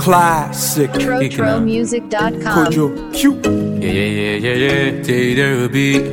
Classic. TroTroMusic.com. Kojo Q. Yeah. Take the beat.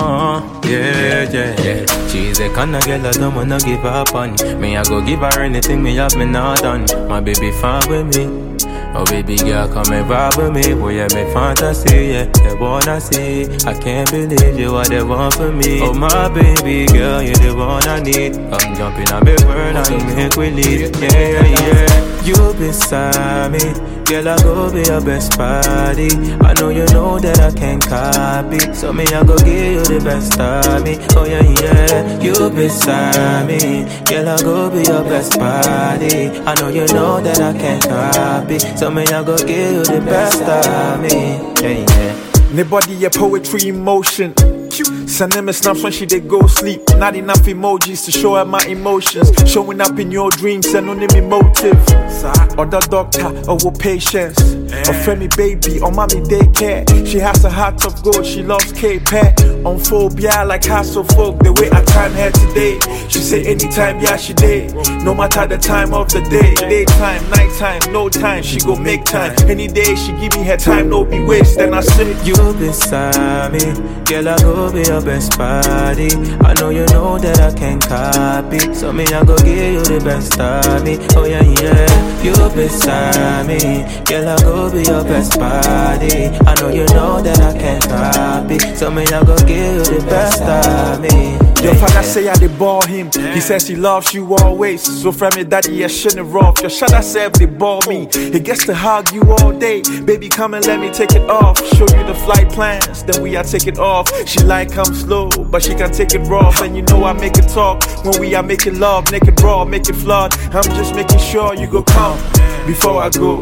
Yeah. She's the kind of girl I don't wanna give up on. Me, I go give her anything me have me not done. My baby fine with me. Oh baby girl, come and vibe with me. Boy, yeah, me fantasy, yeah, they wanna see. I can't believe you what they want for me. Oh my baby girl, you're the one I need. Come jump in a big world and make we leave. Yeah. You beside me, girl, I go be your best buddy. I know you know that I can't copy, so me I go give you the best of me. Oh yeah. You beside me, girl, I go be your best buddy. I know you know that I can't copy, so me I go give you the best of me. Yeah. Nobody a poetry emotion. Sending me snaps when she did go sleep. Not enough emojis to show her my emotions. Showing up in your dreams and only me motive. Or the doctor, or with patience. Or friendly baby, or mommy daycare. She has a heart of gold, she loves K-Pet. On phobia like hassle folk, the way I time her today. She say anytime, yeah she did. No matter the time of the day. Daytime, nighttime, no time, she go make time. Any day she give me her time, no be waste. Then I say, you beside me, girl, I go be your best buddy. I know you know that I can't copy, so me I go give you the best of me. Oh yeah. You beside me, girl, I go be your best buddy. I know you know that I can't copy, so me I go give you the best of me. Your father say I dey ball him. He says he loves you always. So from me daddy, you shouldn't rough. Your shadow self they ball me. He gets to hug you all day. Baby, come and let me take it off. Show you the flight plans, then we are taking off. She like come slow, but she can take it rough. And you know I make it talk when we are making love, naked raw, make it flood. I'm just making sure you go come. Before I go,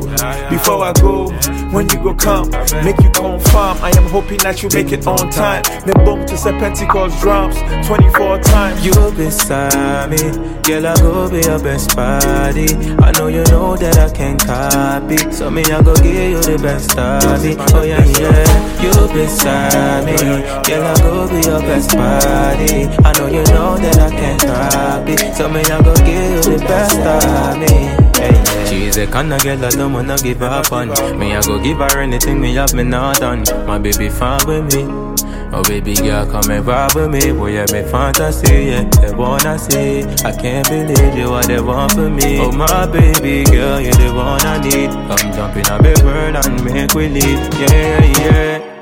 when you go come, make you confirm. I am hoping that you make it on time. Me boom to say Pentecost drums 24 times. You beside me, girl, I go be your best buddy. I know you know that I can't copy, so me I go give you the best of me. Oh yeah. You beside me, girl, I go be your best buddy. I know you know that I can't copy, so me I go give you the best of me. She's the kind of girl I don't wanna give up on. Me I go give her anything me have me not done. My baby fine with me. Oh baby girl, come and vibe with me. Boy, yeah, me fantasy, yeah, they wanna see. I can't believe you what they want for me. Oh my baby girl, you're the one I need. Come jump in a big world and make we leave. Yeah.